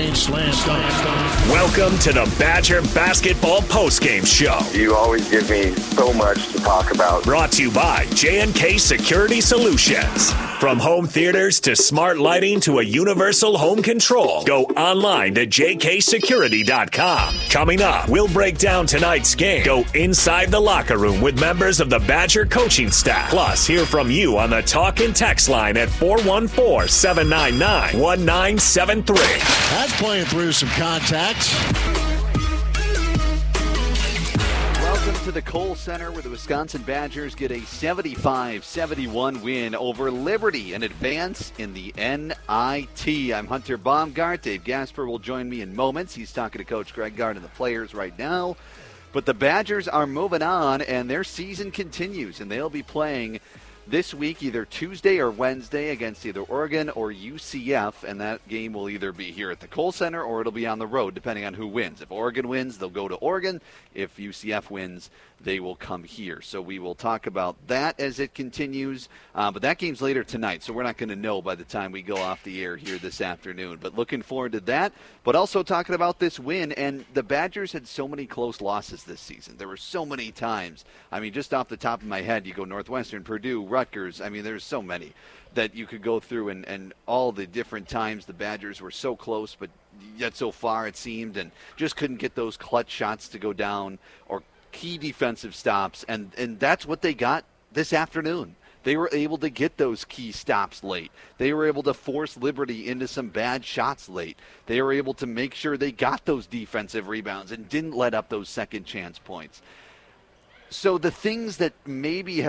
mid-range slam dunk. Welcome to the Badger Basketball Postgame Show. You always give me so much to talk about. Brought to you by J&K Security Solutions. From home theaters to smart lighting to a universal home control, go online to jksecurity.com. Coming up, we'll break down tonight's game. Go inside the locker room with members of the Badger coaching staff. Plus, hear from you on the talk and text line at 414-799-1973. That's playing through some contact. Welcome to the Kohl Center, where the Wisconsin Badgers get a 75-71 win over Liberty and advance in the NIT. I'm Hunter Baumgart. Dave Gasper will join me in moments. He's talking to Coach Greg Gard and the players right now. But the Badgers are moving on, and their season continues, and they'll be playing this week, either Tuesday or Wednesday, against either Oregon or UCF, and that game will either be here at the Kohl Center or it'll be on the road, depending on who wins. If Oregon wins, they'll go to Oregon. If UCF wins, they will come here. So we will talk about that as it continues. But that game's later tonight, so we're not going to know by the time we go off the air here this afternoon. But looking forward to that. But also talking about this win. And the Badgers had so many close losses this season. There were so many times. I mean, just off the top of my head, you go Northwestern, Purdue, Rutgers. I mean, there's so many that you could go through, and all the different times the Badgers were so close, but yet so far it seemed, and just couldn't get those clutch shots to go down or key defensive stops, and that's what they got this afternoon. They were able to get those key stops late. They were able to force Liberty into some bad shots late. They were able to make sure they got those defensive rebounds and didn't let up those second chance points. So the things that maybe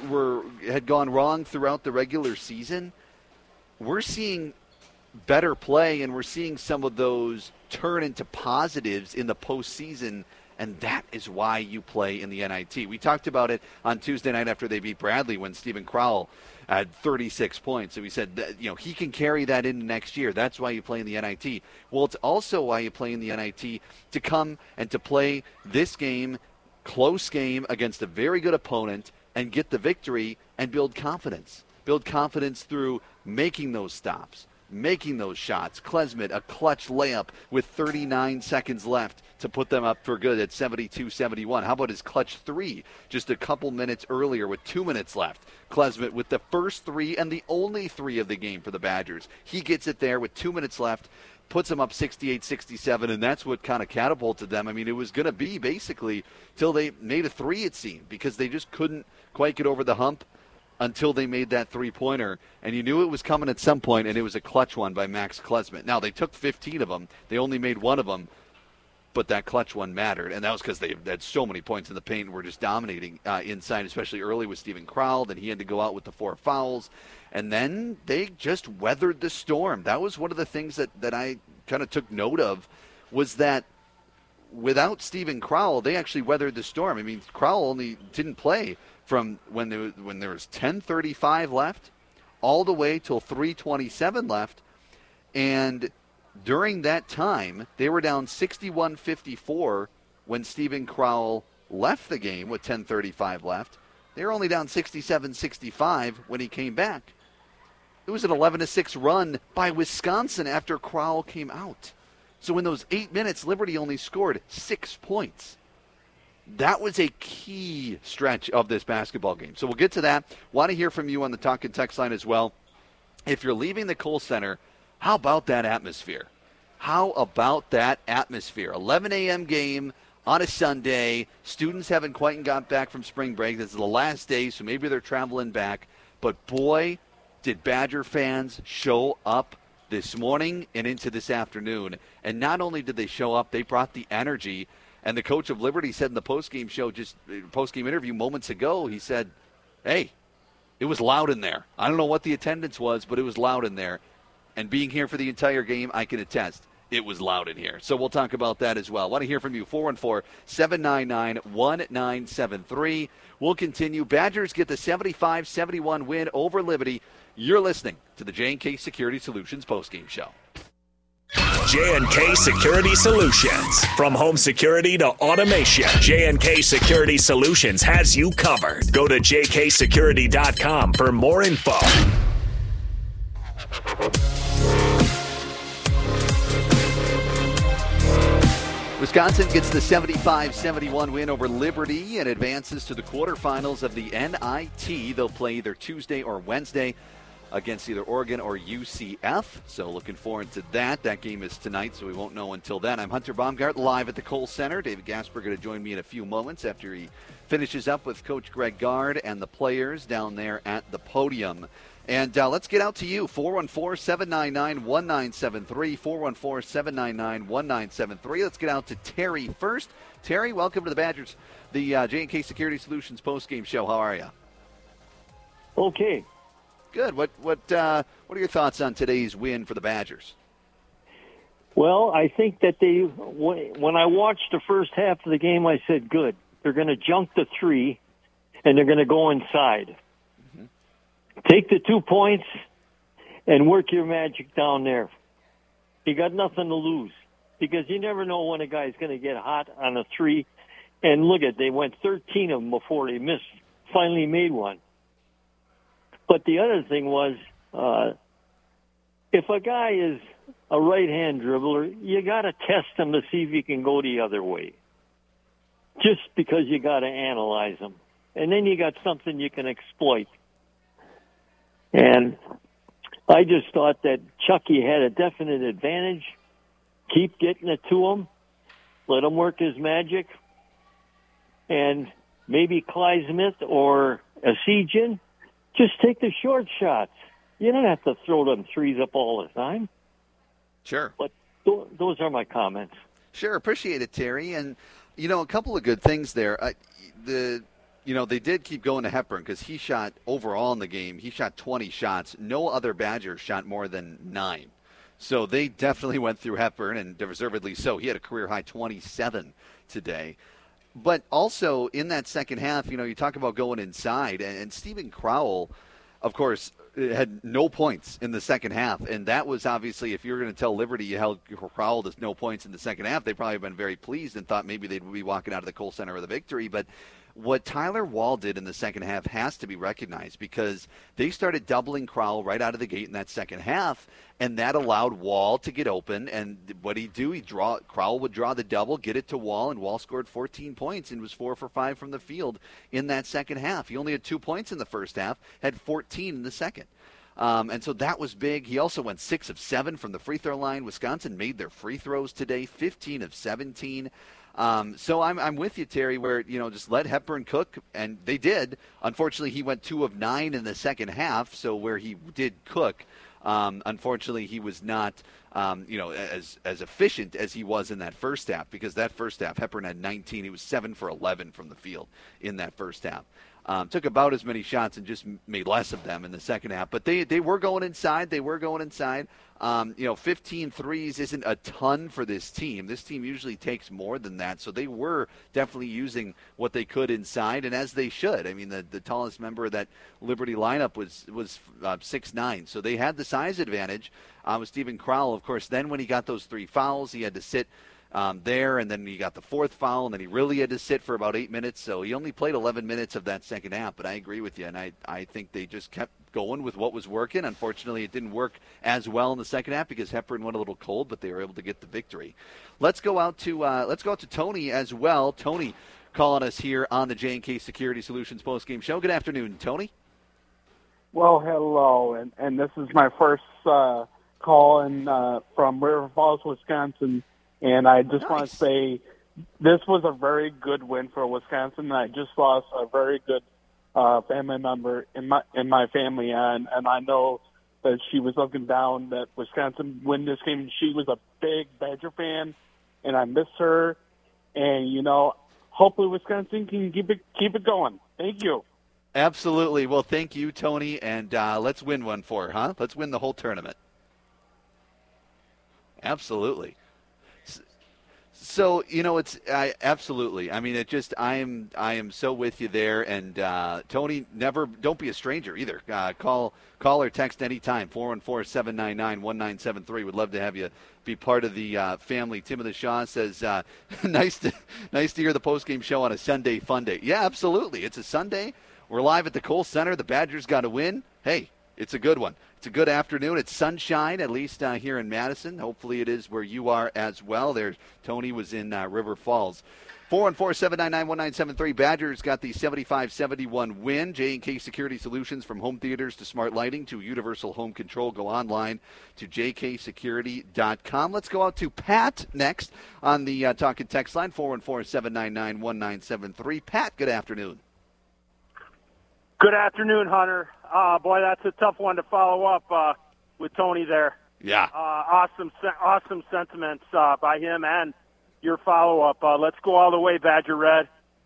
had gone wrong throughout the regular season, we're seeing better play, and we're seeing some of those turn into positives in the postseason, and that is why you play in the NIT. We talked about it on Tuesday night after they beat Bradley when Steven Crowell had 36 points. So we said that, he can carry that into next year. That's why you play in the NIT. Well, it's also why you play in the NIT, to come and to play this game, close game against a very good opponent, and get the victory and build confidence. Build confidence through making those stops, making those shots. Klesmit, a clutch layup with 39 seconds left to put them up for good at 72-71. How about his clutch three just a couple minutes earlier with 2 minutes left? Klesmit with the first three and the only three of the game for the Badgers. He gets it there with 2 minutes left, puts them up 68-67, and that's what kind of catapulted them. I mean, it was going to be basically till they made a three, it seemed, because they just couldn't quite get over the hump until they made that three-pointer. And you knew it was coming at some point, and it was a clutch one by Max Klesmit. Now, they took 15 of them. They only made one of them, but that clutch one mattered. And that was because they had so many points in the paint and were just dominating inside, especially early with Steven Crowell. Then he had to go out with the 4 fouls. And then they just weathered the storm. That was one of the things that I kind of took note of, was that without Steven Crowell, they actually weathered the storm. I mean, Crowell only didn't play from when there was 10:35 left all the way till 3:27 left. And during that time, they were down 61-54 when Steven Crowell left the game with 10:35 left. They were only down 67-65 when he came back. It was an 11-6 run by Wisconsin after Crowell came out. So in those 8 minutes, Liberty only scored 6 points. That was a key stretch of this basketball game. So we'll get to that. Want to hear from you on the talk and text line as well. If you're leaving the Kohl Center, how about that atmosphere? How about that atmosphere? 11 a.m. game on a Sunday. Students haven't quite got back from spring break. This is the last day, so maybe they're traveling back. But boy, did Badger fans show up this morning and into this afternoon. And not only did they show up, they brought the energy. And the coach of Liberty said in the postgame show, postgame interview moments ago, he said, hey, it was loud in there. I don't know what the attendance was, but it was loud in there. And being here for the entire game, I can attest, it was loud in here. So we'll talk about that as well. Want to hear from you, 414-799-1973. We'll continue. Badgers get the 75-71 win over Liberty. You're listening to the J&K Security Solutions postgame show. J&K Security Solutions. From home security to automation, J&K Security Solutions has you covered. Go to jksecurity.com for more info. Wisconsin gets the 75-71 win over Liberty and advances to the quarterfinals of the NIT. They'll play either Tuesday or Wednesday against either Oregon or UCF. So looking forward to that. That game is tonight, so we won't know until then. I'm Hunter Baumgart, live at the Kohl Center. David Gasper going to join me in a few moments after he finishes up with Coach Greg Gard and the players down there at the podium. And let's get out to you, 414-799-1973, 414-799-1973. Let's get out to Terry first. Terry, welcome to the Badgers, the J&K Security Solutions postgame show. How are you? Okay. Good. What are your thoughts on today's win for the Badgers? Well, I think that when I watched the first half of the game, I said, good. They're going to junk the 3, and they're going to go inside. Mm-hmm. Take the 2 points and work your magic down there. You got nothing to lose because you never know when a guy's going to get hot on a 3. And look at, they went 13 of them before they missed, finally made one. But the other thing was, if a guy is a right-hand dribbler, you got to test him to see if he can go the other way. Just because you got to analyze him. And then you got something you can exploit. And I just thought that Chucky had a definite advantage. Keep getting it to him. Let him work his magic. And maybe Clyde Smith or Asijian, just take the short shots. You don't have to throw them 3s up all the time. Sure. But those are my comments. Sure, appreciate it, Terry. And, a couple of good things there. They did keep going to Hepburn because he shot overall in the game. He shot 20 shots. No other Badger shot more than 9. So they definitely went through Hepburn, and deservedly so. He had a career-high 27 today. But also in that second half, you talk about going inside, and Steven Crowell, of course, had no points in the second half. And that was obviously, if you were going to tell Liberty you held Crowell to no points in the second half, they probably have been very pleased and thought maybe they'd be walking out of the Kohl Center with a victory. But what Tyler Wall did in the second half has to be recognized because they started doubling Crowell right out of the gate in that second half, and that allowed Wall to get open. And what he'd do, Crowell would draw the double, get it to Wall, and Wall scored 14 points and was 4 for 5 from the field in that second half. He only had 2 points in the first half, had 14 in the second. And so that was big. He also went 6 of 7 from the free throw line. Wisconsin made their free throws today, 15 of 17. So I'm with you, Terry, where, just let Hepburn cook, and they did. Unfortunately, he went 2 of 9 in the second half, so where he did cook, unfortunately, he was not, as efficient as he was in that first half, because that first half, Hepburn had 19. He was 7 for 11 from the field in that first half. Took about as many shots and just made less of them in the second half. But they were going inside. 15 threes isn't a ton for this team. This team usually takes more than that. So they were definitely using what they could inside, and as they should. I mean, the tallest member of that Liberty lineup was 6'9". So they had the size advantage with Steven Crowell. Of course, then when he got those 3 fouls, he had to sit there, and then he got the 4th foul, and then he really had to sit for about 8 minutes. So he only played 11 minutes of that second half, but I agree with you, and I think they just kept going with what was working. Unfortunately, it didn't work as well in the second half because Hepburn went a little cold, but they were able to get the victory. Let's go out to Tony as well. Tony calling us here on the J&K Security Solutions postgame show. Good afternoon, Tony. Well, hello, and this is my first call in from River Falls, Wisconsin. And I just want to say this was a very good win for Wisconsin. I just lost a very good family member in my family, and I know that she was looking down that Wisconsin win this game. She was a big Badger fan, and I miss her. And hopefully Wisconsin can keep it going. Thank you. Absolutely. Well, thank you, Tony, and let's win one for her, huh? Let's win the whole tournament. Absolutely. So, absolutely. I mean, I am so with you there. And Tony, don't be a stranger either. Call or text anytime, 414-799-1973. Would love to have you be part of the family. Tim of the Shaw says, nice to hear the postgame show on a Sunday fun day. Yeah, absolutely. It's a Sunday. We're live at the Kohl Center. The Badgers got to win. Hey, it's a good one. It's a good afternoon. It's sunshine, at least here in Madison. Hopefully it is where you are as well. Tony was in River Falls. 414-799-1973. Badgers got the 75-71 win. J&K Security Solutions, from home theaters to smart lighting to universal home control. Go online to jksecurity.com. Let's go out to Pat next on the talk and text line, 414-799-1973. Pat, good afternoon. Good afternoon, Hunter. Boy, that's a tough one to follow up with Tony there. Yeah. Awesome sentiments by him and your follow-up. Let's go all the way, Badger Red.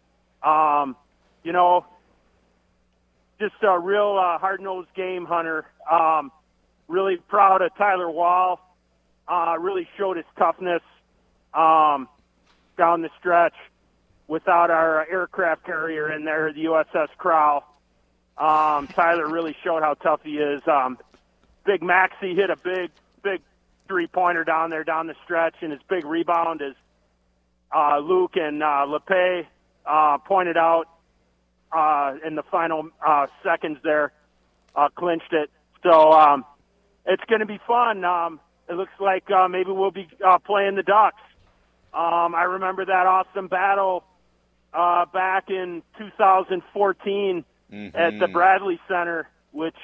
Just a real hard-nosed game, Hunter. Really proud of Tyler Wall. Really showed his toughness down the stretch without our aircraft carrier in there, the USS Crowell. Tyler really showed how tough he is. Big Maxie hit a big three-pointer down the stretch, and his big rebound is Luke and LePay pointed out in the final seconds there, clinched it. So it's going to be fun. It looks like maybe we'll be playing the Ducks. I remember that awesome battle back in 2014 at the Bradley Center, which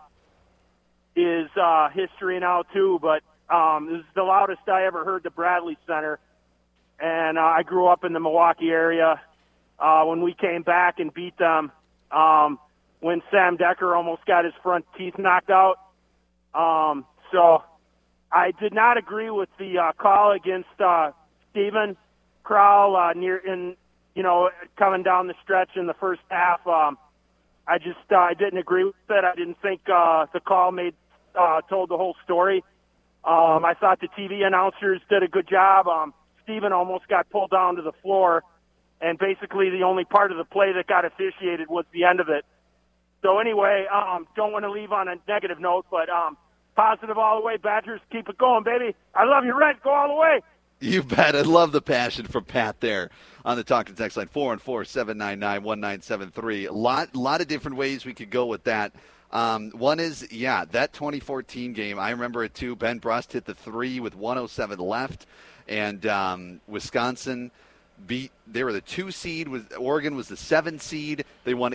is history now too. But this is the loudest I ever heard the Bradley Center. And I grew up in the Milwaukee area when we came back and beat them when Sam Decker almost got his front teeth knocked out. So I did not agree with the call against Stephen Crowell coming down the stretch in the first half. I didn't agree with it. I didn't think the call told the whole story. I thought the TV announcers did a good job. Stephen almost got pulled down to the floor, and basically the only part of the play that got officiated was the end of it. So anyway, don't want to leave on a negative note, but positive all the way. Badgers, keep it going, baby. I love you, Red. Go all the way. You bet. I love the passion from Pat there on the talk and text line, 414-799-1973. A lot of different ways we could go with that. One is, that 2014 game. I remember it too. Ben Brust hit the three with 1:07 left, and Wisconsin they were the 2 seed. Oregon was the 7 seed. They won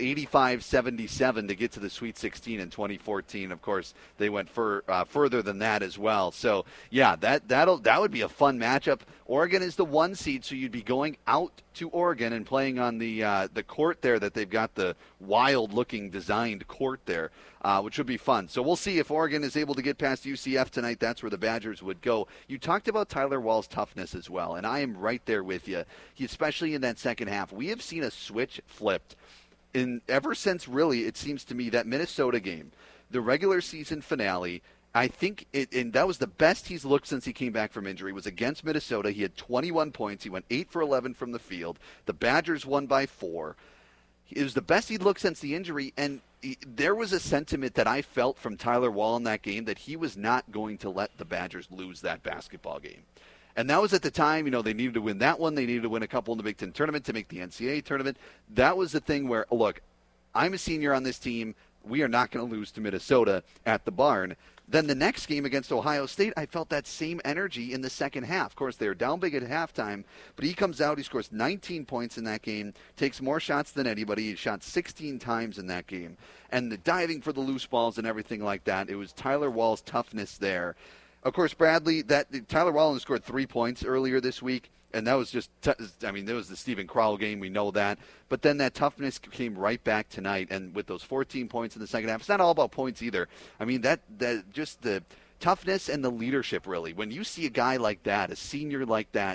85-77 to get to the Sweet 16 in 2014. Of course, they went further than that as well. So, that would be a fun matchup. Oregon is the 1 seed, so you'd be going out to Oregon and playing on the court there that they've got, the wild-looking designed court there, which would be fun. So we'll see if Oregon is able to get past UCF tonight. That's where the Badgers would go. You talked about Tyler Wall's toughness as well, and I am right there with you. Especially in that second half, we have seen a switch flipped ever since, really, it seems to me, that Minnesota game, the regular season finale. I think and that was the best he's looked since he came back from injury. It was against Minnesota. He had 21 points. He went 8 for 11 from the field. The Badgers won by 4. It was the best he'd looked since the injury, and there was a sentiment that I felt from Tyler Wall in that game that he was not going to let the Badgers lose that basketball game. And that was at the time, they needed to win that one. They needed to win a couple in the Big Ten tournament to make the NCAA tournament. That was the thing where, look, I'm a senior on this team. We are not going to lose to Minnesota at the barn. Then the next game against Ohio State, I felt that same energy in the second half. Of course, they were down big at halftime, but he comes out, he scores 19 points in that game, takes more shots than anybody. He shot 16 times in that game. And the diving for the loose balls and everything like that, it was Tyler Wall's toughness there. Of course, Bradley, Tyler Wall scored 3 points earlier this week, and that was just, there was the Stephen Crowell game, we know that. But then that toughness came right back tonight, and with those 14 points in the second half, it's not all about points either. That just the toughness and the leadership, really. When you see a guy like that, a senior like that,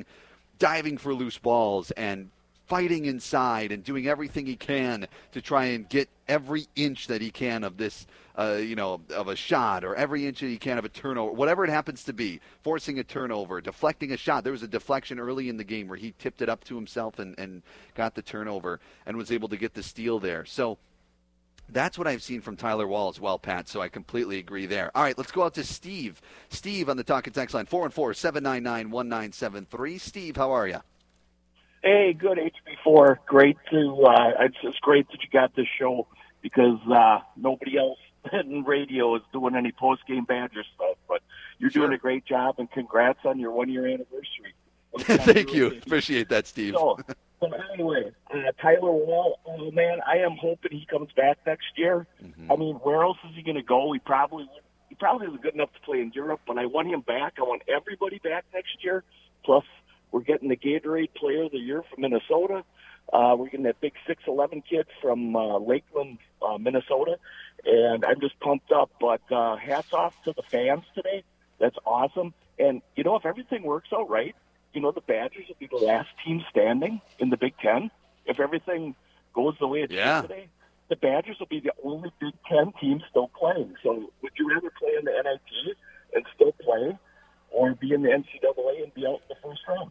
diving for loose balls and fighting inside and doing everything he can to try and get every inch that he can of this, of a shot, or every inch that he can of a turnover, whatever it happens to be, forcing a turnover, deflecting a shot. There was a deflection early in the game where he tipped it up to himself and got the turnover and was able to get the steal there. So that's what I've seen from Tyler Wall as well, Pat, so I completely agree there. All right, let's go out to Steve. Steve on the Talk and Text line, 414-799-1973. Steve, how are you? Hey, good, HB4. Great it's great that you got this show because nobody else in radio as doing any post-game Badger stuff, but you're doing a great job, and congrats on your 1-year anniversary. Thank you. Appreciate that, Steve. So anyway, Tyler Wall, oh, man, I am hoping he comes back next year. Mm-hmm. I mean, where else is he going to go? He probably isn't good enough to play in Europe, but I want him back. I want everybody back next year. Plus, we're getting the Gatorade Player of the Year from Minnesota. We're getting that big 6'11" kid from Lakeland, Minnesota, and I'm just pumped up. But hats off to the fans today. That's awesome. And, you know, if everything works out right, you know, the Badgers will be the last team standing in the Big Ten. If everything goes the way it should today, the Badgers will be the only Big Ten team still playing. So would you rather play in the NIT and still play, or be in the NCAA and be out in the first round?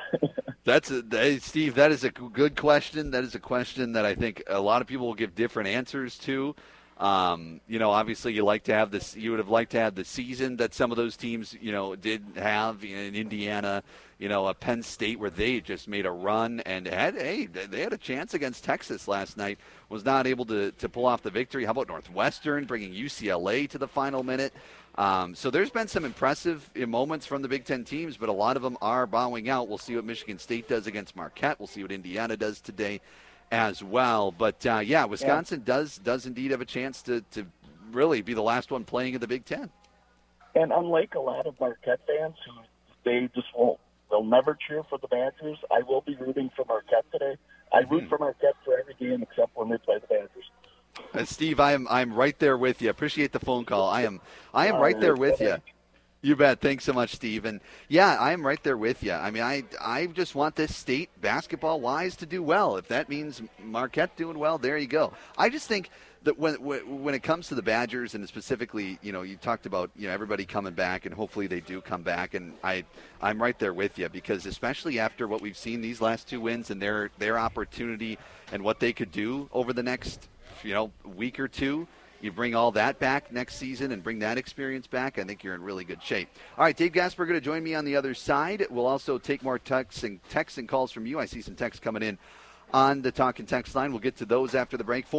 Steve, that is a good question. That is a question that I think a lot of people will give different answers to. You know, obviously you like to have this. You would have liked to have the season that some of those teams, you know, did have in Indiana. You know, a Penn State where they just made a run and they had a chance against Texas last night. Was not able to pull off the victory. How about Northwestern bringing UCLA to the final minute? So there's been some impressive moments from the Big Ten teams, but a lot of them are bowing out. We'll see what Michigan State does against Marquette. We'll see what Indiana does today as well. But, Wisconsin does indeed have a chance to really be the last one playing in the Big Ten. And unlike a lot of Marquette fans who they just won't, they'll never cheer for the Badgers, I will be rooting for Marquette today. I root for Marquette for every game except when they play the Badgers. Steve, I'm right there with you. Appreciate the phone call. I am right there with you. You bet. Thanks so much, Steve. And yeah, I am right there with you. I mean, I just want this state basketball-wise to do well. If that means Marquette doing well, there you go. I just think that when it comes to the Badgers, and specifically, you know, you talked about, you know, everybody coming back, and hopefully they do come back, and I'm right there with you, because especially after what we've seen these last two wins and their opportunity and what they could do over the next, you know, week or two, you bring all that back next season and bring that experience back, I think you're in really good shape. All right, Dave Gasper going to join me on the other side. We'll also take more texts and calls from you. I see some texts coming in on the talk and text line. We'll get to those after the break.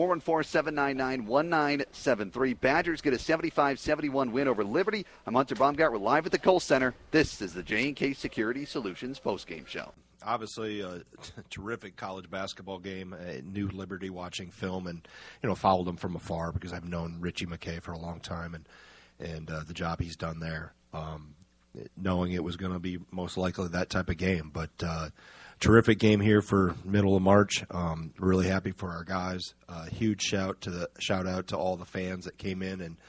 414-799-1973. Badgers get a 75-71 win over Liberty. I'm Hunter Baumgart. We're live at the Kohl Center. This is the J&K Security Solutions postgame show. Obviously, a terrific college basketball game. I knew Liberty watching film, and followed them from afar because I've known Richie McKay for a long time, and the job he's done there. Knowing it was going to be most likely that type of game, but terrific game here for middle of March. Really happy for our guys. Huge shout out to all the fans that came in, and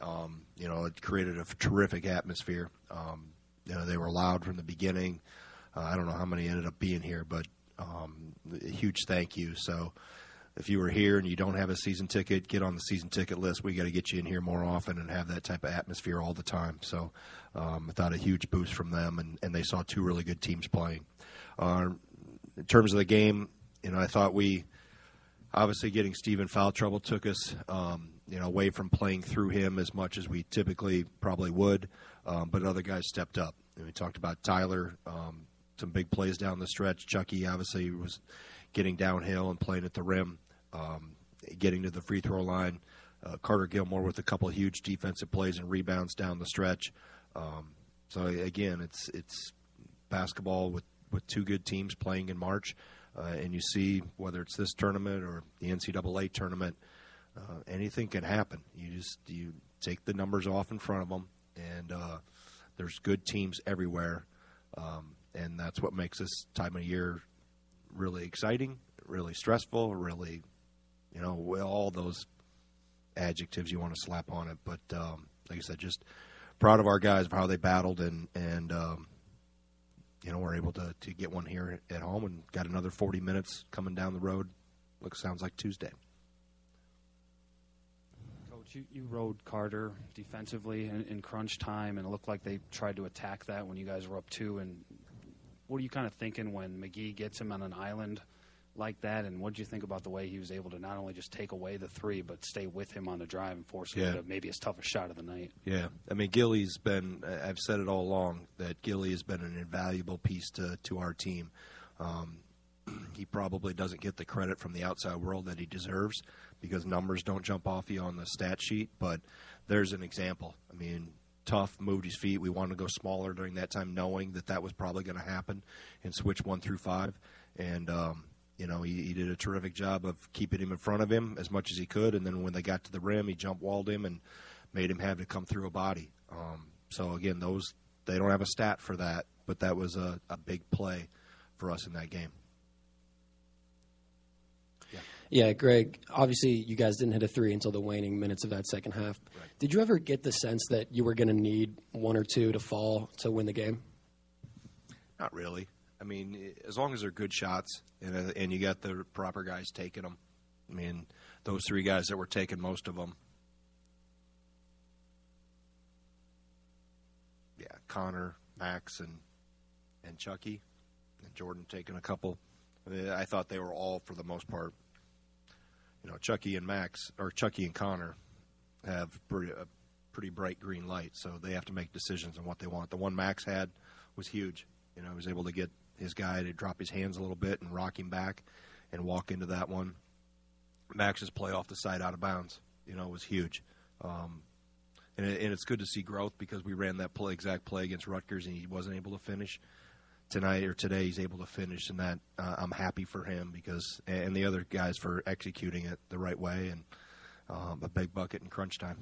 it created a terrific atmosphere. They were loud from the beginning. I don't know how many ended up being here, but a huge thank you. So if you were here and you don't have a season ticket, get on the season ticket list. We got to get you in here more often and have that type of atmosphere all the time. So I thought a huge boost from them, and they saw two really good teams playing. In terms of the game, I thought we obviously getting Steve in foul trouble took us away from playing through him as much as we typically probably would, but other guys stepped up. And we talked about Tyler, some big plays down the stretch. Chucky obviously was getting downhill and playing at the rim, getting to the free throw line. Carter Gilmore with a couple of huge defensive plays and rebounds down the stretch. So again, it's basketball with two good teams playing in March, and you see whether it's this tournament or the NCAA tournament, anything can happen. You take the numbers off in front of them, and there's good teams everywhere. And that's what makes this time of year really exciting, really stressful, really, all those adjectives you want to slap on it. But like I said, just proud of our guys for how they battled, and we're able to get one here at home and got another 40 minutes coming down the road. Sounds like Tuesday. You rode Carter defensively in crunch time, and it looked like they tried to attack that when you guys were up 2. And what are you kind of thinking when McGee gets him on an island like that? And what did you think about the way he was able to not only just take away the 3, but stay with him on the drive and force him to maybe his toughest shot of the night? Yeah. I mean, Gilly's been – I've said it all along that Gilly has been an invaluable piece to our team. he probably doesn't get the credit from the outside world that he deserves because numbers don't jump off you on the stat sheet. But there's an example. I mean, Tough moved his feet. We wanted to go smaller during that time, knowing that was probably going to happen, and switch 1 through 5. And, he did a terrific job of keeping him in front of him as much as he could. And then when they got to the rim, he jump walled him and made him have to come through a body. So, again, they don't have a stat for that, but that was a big play for us in that game. Yeah, Greg, obviously you guys didn't hit a 3 until the waning minutes of that second half. Right. Did you ever get the sense that you were going to need 1 or 2 to fall to win the game? Not really. I mean, as long as they're good shots and you got the proper guys taking them. I mean, those 3 guys that were taking most of them. Yeah, Connor, Max, and Chucky, and Jordan taking a couple. I thought they were all, for the most part, Chucky and Connor have a pretty bright green light, so they have to make decisions on what they want. The one Max had was huge. He was able to get his guy to drop his hands a little bit and rock him back and walk into that one. Max's play off the side out of bounds, was huge. And it's good to see growth because we ran that exact play against Rutgers and he wasn't able to finish. Today he's able to finish, and that I'm happy for him and the other guys for executing it the right way and a big bucket in crunch time.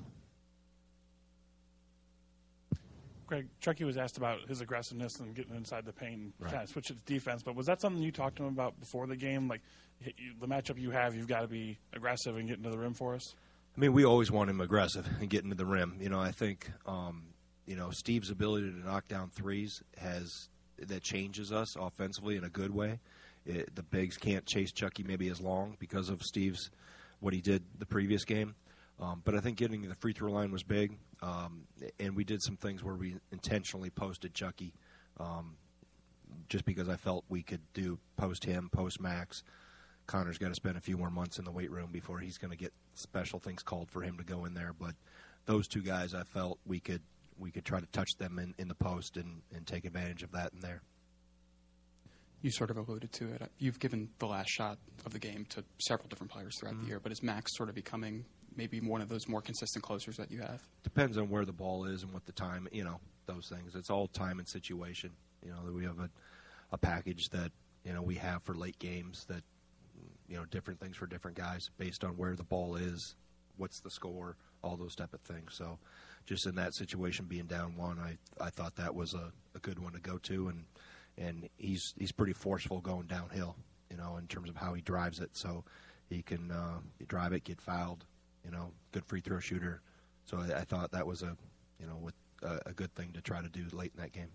Greg, Chucky was asked about his aggressiveness and getting inside the paint and Right. kind of switch it to defense, but was that something you talked to him about before the game? Like, the matchup you've got to be aggressive and get into the rim for us? I mean, we always want him aggressive and get into the rim. I think, Steve's ability to knock down threes that changes us offensively in a good way. The bigs can't chase Chucky maybe as long because of what he did the previous game. But I think getting to the free throw line was big. And we did some things where we intentionally posted Chucky just because I felt we could do post him, post Max. Connor's got to spend a few more months in the weight room before he's going to get special things called for him to go in there. But those 2 guys, I felt we could try to touch them in the post and take advantage of that in there. You sort of alluded to it. You've given the last shot of the game to several different players throughout the year, but is Max sort of becoming maybe one of those more consistent closers that you have? Depends on where the ball is and what the time, those things. It's all time and situation. We have a package that, we have for late games that, different things for different guys based on where the ball is, what's the score, all those type of things. So just in that situation, being down 1, I thought that was a good one to go to, and he's pretty forceful going downhill, in terms of how he drives it. So he can drive it, get fouled, good free throw shooter. So I thought that was a good thing to try to do late in that game.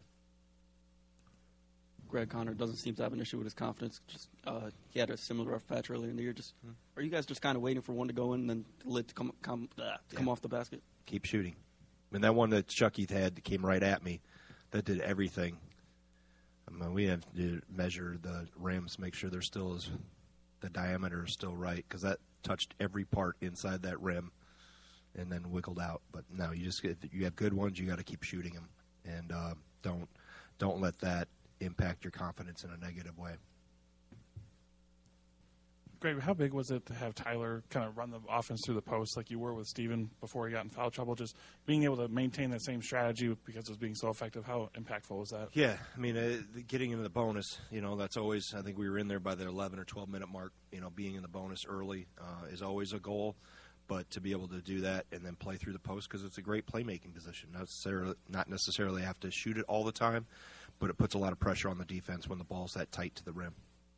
Greg, Connor doesn't seem to have an issue with his confidence. He had a similar rough patch earlier in the year. Are you guys just kind of waiting for one to go in and then the lid to come off the basket? Keep shooting. I mean, that one that Chucky had that came right at me, that did everything. I mean, we have to measure the rims, make sure the diameter is still right, because that touched every part inside that rim and then wiggled out. But no, if you have good ones, you got to keep shooting them, and don't let that impact your confidence in a negative way. Greg, how big was it to have Tyler kind of run the offense through the post like you were with Steven before he got in foul trouble? Just being able to maintain that same strategy because it was being so effective, how impactful was that? Yeah, I mean, getting into the bonus, that's always, I think we were in there by the 11 or 12-minute mark. Being in the bonus early is always a goal. But to be able to do that and then play through the post, because it's a great playmaking position. Not necessarily have to shoot it all the time, but it puts a lot of pressure on the defense when the ball's that tight to the rim.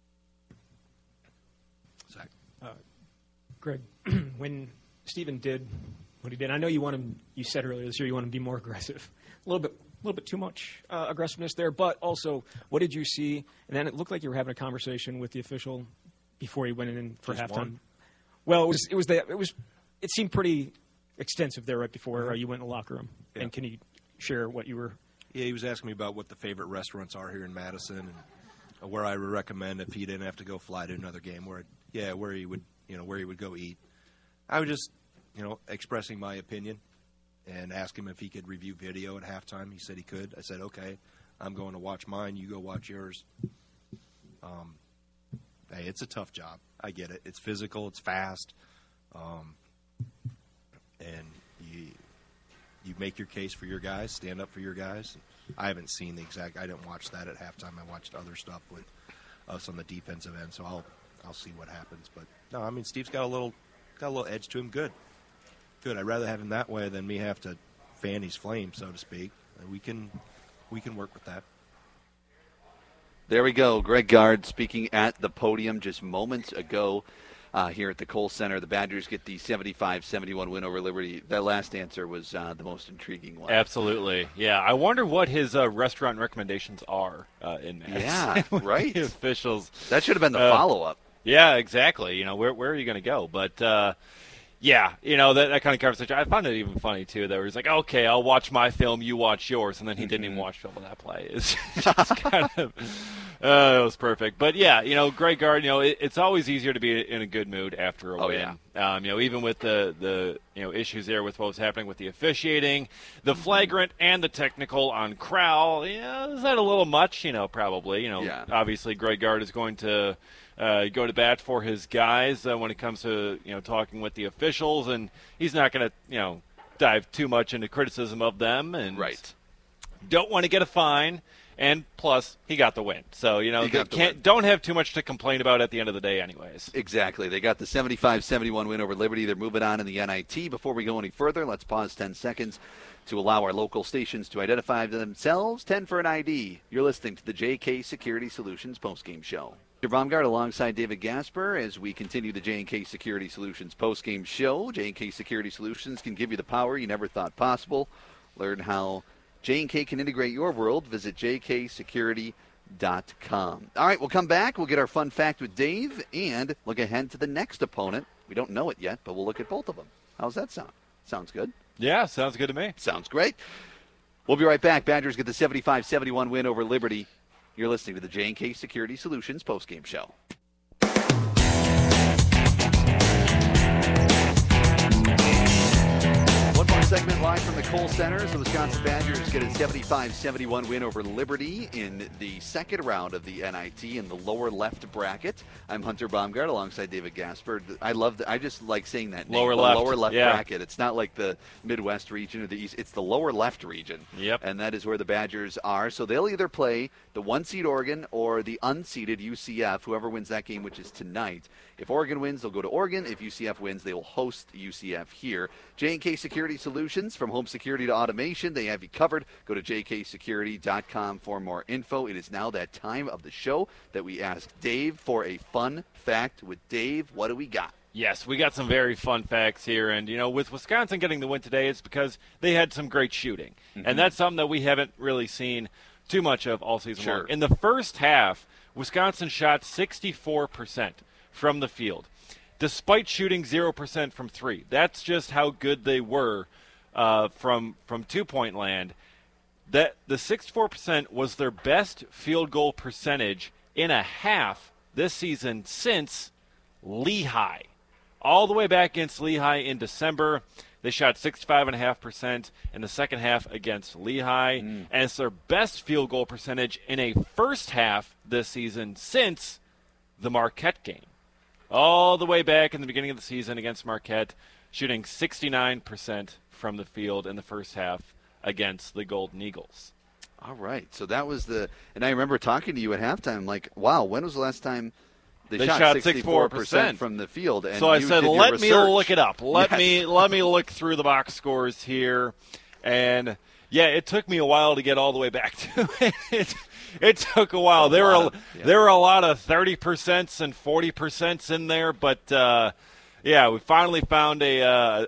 Zach. Greg, when Steven did what he did, I know you said earlier this year you want him to be more aggressive. A little bit too much aggressiveness there, but also, what did you see? And then it looked like you were having a conversation with the official before he went in for Just halftime. one? Well, it seemed pretty extensive there right before you went in the locker room. Yeah. And can you share what you were? Yeah, he was asking me about what the favorite restaurants are here in Madison and where I would recommend if he didn't have to go fly to another game, where he would go eat. I was just, expressing my opinion and ask him if he could review video at halftime. He said he could. I said, okay, I'm going to watch mine. You go watch yours. hey, it's a tough job. I get it. It's physical. It's fast. And you make your case for your guys, stand up for your guys. I haven't seen the exact. I didn't watch that at halftime. I watched other stuff with us on the defensive end, so I'll see what happens. But no, I mean, Steve's got a little edge to him. Good. I'd rather have him that way than me have to fan his flame, so to speak. We can work with that. There we go. Greg Gard speaking at the podium just moments ago here at the Kohl Center. The Badgers get the 75-71 win over Liberty. That last answer was the most intriguing one. Absolutely. Yeah. I wonder what his restaurant recommendations are in Mass. Yeah, right. The officials. That should have been the follow-up. Yeah, exactly. Where are you going to go? But yeah, that kind of conversation. I found it even funny, too, that he's like, okay, I'll watch my film, you watch yours, and then he didn't even watch film of that play. It's just kind of it was perfect. But, yeah, Greg Gard, it's always easier to be in a good mood after a win. Yeah. Even with the issues there with what was happening with the officiating, the flagrant and the technical on Crowell, is that a little much? Probably. Obviously Greg Gard is going to go to bat for his guys when it comes to talking with the officials, and he's not going to dive too much into criticism of them, and don't want to get a fine. And plus, he got the win. So, don't have too much to complain about at the end of the day anyways. Exactly. They got the 75-71 win over Liberty. They're moving on in the NIT. Before we go any further, let's pause 10 seconds to allow our local stations to identify themselves. 10 for an ID. You're listening to the JK Security Solutions postgame show. Baumgart alongside David Gasper as we continue the J&K Security Solutions postgame show. J&K Security Solutions can give you the power you never thought possible. Learn how J&K can integrate your world. Visit jksecurity.com. All right, we'll come back. We'll get our fun fact with Dave and look ahead to the next opponent. We don't know it yet, but we'll look at both of them. How's that sound? Sounds good? Yeah, sounds good to me. Sounds great. We'll be right back. Badgers get the 75-71 win over Liberty. You're listening to the J&K Security Solutions postgame show. One more segment live from the Kohl Center as the Wisconsin Badgers get a 75-71 win over Liberty in the second round of the NIT in the lower left bracket. I'm Hunter Baumgart alongside David Gasper. I just like saying that name. Lower left bracket. It's not like the Midwest region or the East. It's the lower left region. Yep. And that is where the Badgers are. So they'll either play the 1-seed Oregon or the unseeded UCF, whoever wins that game, which is tonight. If Oregon wins, they'll go to Oregon. If UCF wins, they will host UCF here. J&K Security Solutions, from home security to automation, they have you covered. Go to jksecurity.com for more info. It is now that time of the show that we ask Dave for a fun fact with Dave. What do we got? Yes, we got some very fun facts here. And, with Wisconsin getting the win today, it's because they had some great shooting. Mm-hmm. And that's something that we haven't really seen too much of all season long. In the first half, Wisconsin shot 64% from the field, despite shooting 0% from three. That's just how good they were from two-point land. That the 64% was their best field goal percentage in a half this season since Lehigh. All the way back against Lehigh in December, they shot 65.5% in the second half against Lehigh, and it's their best field goal percentage in a first half this season since the Marquette game. All the way back in the beginning of the season against Marquette, shooting 69% from the field in the first half against the Golden Eagles. All right. So that was and I remember talking to you at halftime, like, wow, when was the last time they shot 64% from the field? And so I said, let me look it up. Let me look through the box scores here. And, yeah, it took me a while to get all the way back to it. It took a while. There were a lot of 30% and 40% in there, but we finally found a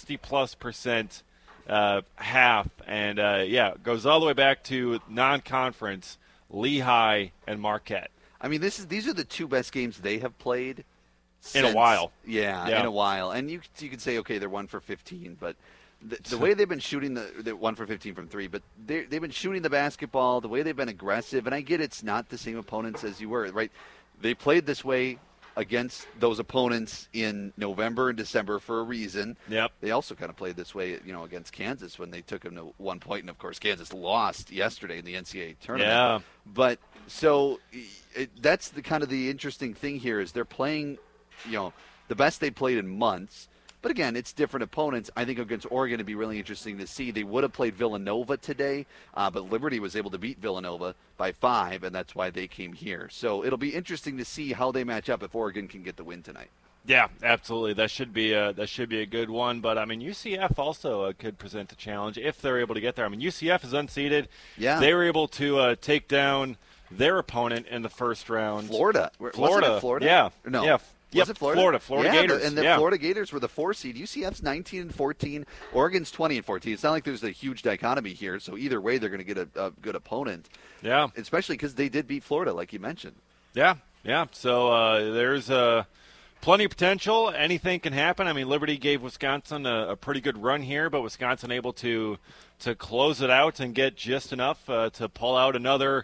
60+% half, and it goes all the way back to non-conference Lehigh and Marquette. I mean, these are the two best games they have played in a while. Yeah, in a while. And you could say, okay, they're 1 for 15, but the way they've been shooting the 1 for 15 from three, but they've been shooting the basketball, the way they've been aggressive, and I get it's not the same opponents as you were, right? They played this way against those opponents in November and December for a reason. Yep. They also kind of played this way, against Kansas when they took them to 1 point, and of course Kansas lost yesterday in the NCAA tournament. Yeah. But So that's the kind of the interesting thing here is they're playing, the best they played in months. But again, it's different opponents. I think against Oregon it'd be really interesting to see. They would have played Villanova today, but Liberty was able to beat Villanova by 5, and that's why they came here. So it'll be interesting to see how they match up if Oregon can get the win tonight. Yeah, absolutely. That should be a good one. But I mean, UCF also could present a challenge if they're able to get there. I mean, UCF is unseeded. Yeah, they were able to take down their opponent in the first round. Florida. Wasn't it Florida? Yeah. No. Yeah. Was it Florida? Florida Gators. And the Florida Gators were the 4 seed. UCF's 19-14. Oregon's 20-14. It's not like there's a huge dichotomy here. So either way, they're going to get a good opponent. Yeah. Especially because they did beat Florida, like you mentioned. Yeah. So there's plenty of potential. Anything can happen. I mean, Liberty gave Wisconsin a pretty good run here, but Wisconsin able to close it out and get just enough to pull out another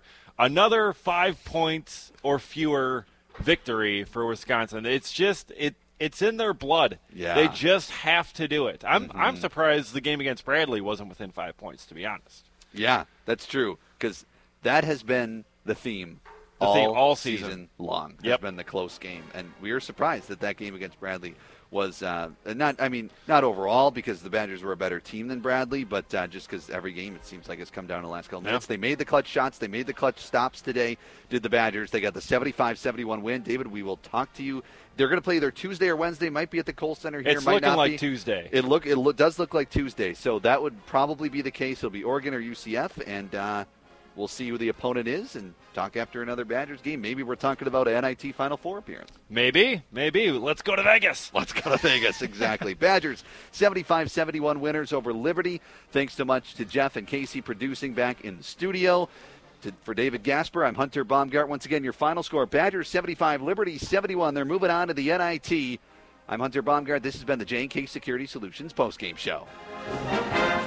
5 points or fewer victory for Wisconsin. It's just it's in their blood. Yeah. They just have to do it. I'm surprised the game against Bradley wasn't within 5 points, to be honest. Yeah, that's true, because that has been the theme all season long. Has been the close game, and we were surprised that game against Bradley was not overall because the Badgers were a better team than Bradley, but just because every game it seems like it's come down to the last couple minutes. They made the clutch shots. They made the clutch stops today, did the Badgers. They got the 75-71 win. David, we will talk to you. They're going to play either Tuesday or Wednesday. Might be at the Kohl Center here. It's might looking not like be. Tuesday. It does look like Tuesday, so that would probably be the case. It'll be Oregon or UCF, and we'll see who the opponent is and talk after another Badgers game. Maybe we're talking about an NIT Final Four appearance. Maybe. Let's go to Vegas. Let's go to Vegas, exactly. Badgers 75-71 winners over Liberty. Thanks so much to Jeff and Casey producing back in the studio. For David Gasper, I'm Hunter Baumgart. Once again, your final score, Badgers 75, Liberty 71. They're moving on to the NIT. I'm Hunter Baumgart. This has been the J&K Security Solutions postgame show.